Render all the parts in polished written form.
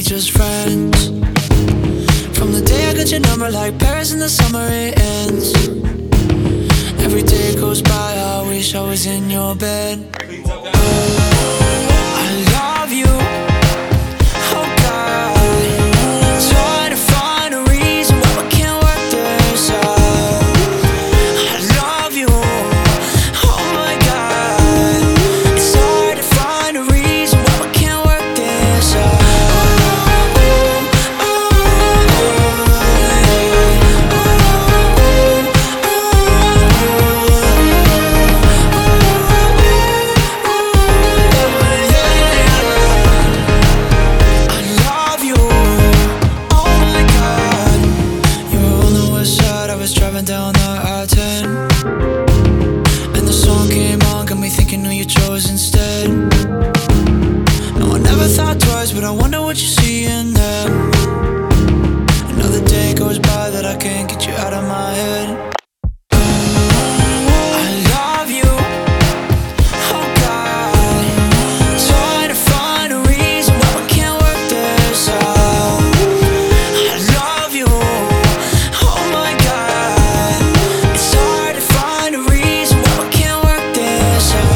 just friends. From the day I got your number, like Paris in the summer, it ends. Every day goes by, I wish I was in your bed. I love you, oh God. Trying to find a reason why we can't work this out. I love you, oh my God. It's hard to find a reason why we can't work this out. Driving down the I-10, and the song came on, got me thinking who you chose instead. No, I never thought twice, but I wonder what you see in them. Another day goes by that I can't get you out of my head. I love you, oh God. Trying to find a reason why we can't work this out. I love you, oh my God. It's hard to find a reason why we can't work this out.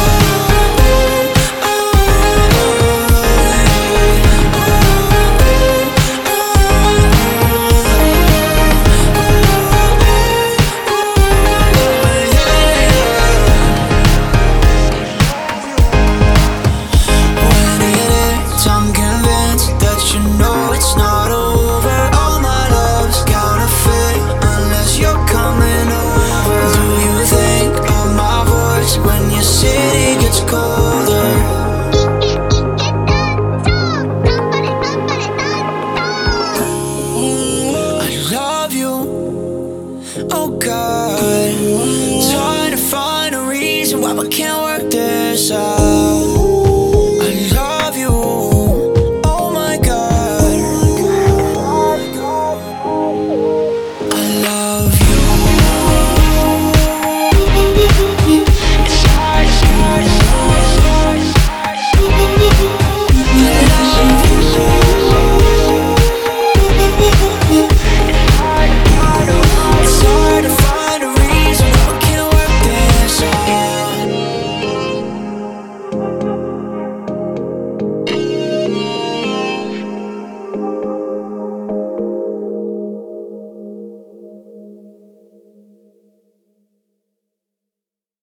When it ends, I'm convinced that you know it's not over. All my love's counterfeit unless you're coming over. Do you think of my voice when your city gets colder? I love you, oh God. Trying to find a reason why we can't work this out.